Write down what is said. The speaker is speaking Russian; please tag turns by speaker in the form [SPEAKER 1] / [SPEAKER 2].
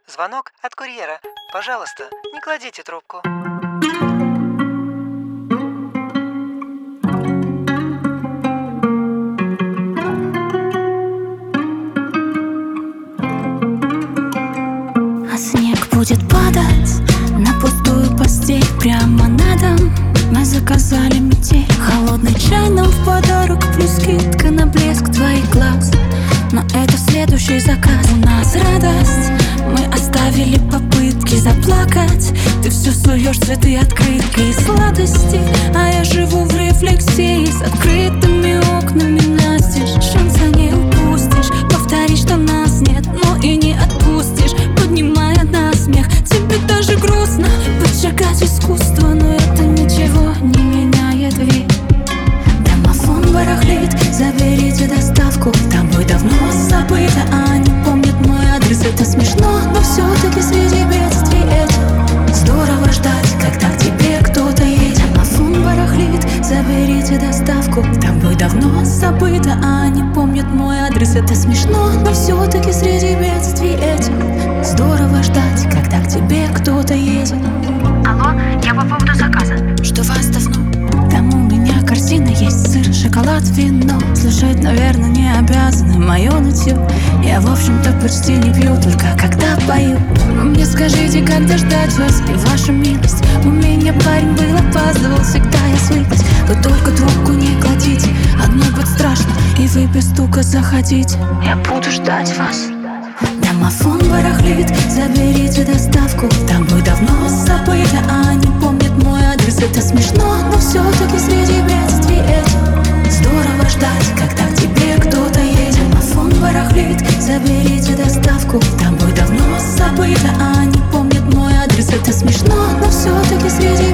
[SPEAKER 1] Звонок от курьера. Пожалуйста, не кладите трубку.
[SPEAKER 2] А снег будет падать на пустую постель прямо на дом. Мы заказали метель, холодный чай нам в подарок, плюс скидка на блеск твоих глаз. Но это следующий заказ. У нас радость, мы оставили попытки заплакать. Ты все суешь цветы, открытки и сладости, а я живу в рефлексии с открытыми окнами настежь. Шанса не упустишь, повтори, что нас нет, но и не отпустишь, поднимая на смех. Тебе даже грустно подшагать искусство, но это ничего не меняет вид. Домофон барахлит, заберите доставку. Тобой давно забыто, а они помнят мой адрес. Это смешно, но все-таки среди бедствий этих здорово ждать, когда к тебе кто-то едет. Домофон барахлит, заберите доставку. Тобой давно забыто, а они помнят мой адрес. Это смешно, но все-таки среди бедствий этих здорово ждать, когда к тебе кто-то едет.
[SPEAKER 3] Алло, я по поводу заказа.
[SPEAKER 2] Что вас давно? Там у меня корзина есть, сыр, шоколад, вино. Слушать, наверное, не обязаны мое нытье. Я, в общем-то, почти не пью, только когда пою. Вы мне скажите, когда ждать вас и вашу милость? У меня парень был, опаздывал, всегда я свыклась. Вы только трубку не кладите, одной будет страшно, и вы без стука заходите.
[SPEAKER 3] Я буду ждать вас.
[SPEAKER 2] Домофон барахлит, заберите доставку. Тобой давно забыто, а они помнят мой адрес. Это смешно, но все-таки среди бедствий этих здорово ждать, когда к тебе кто-то едет. Домофон барахлит, заберите доставку. Тобой давно забыто, а они помнят мой адрес. Это смешно, но все-таки среди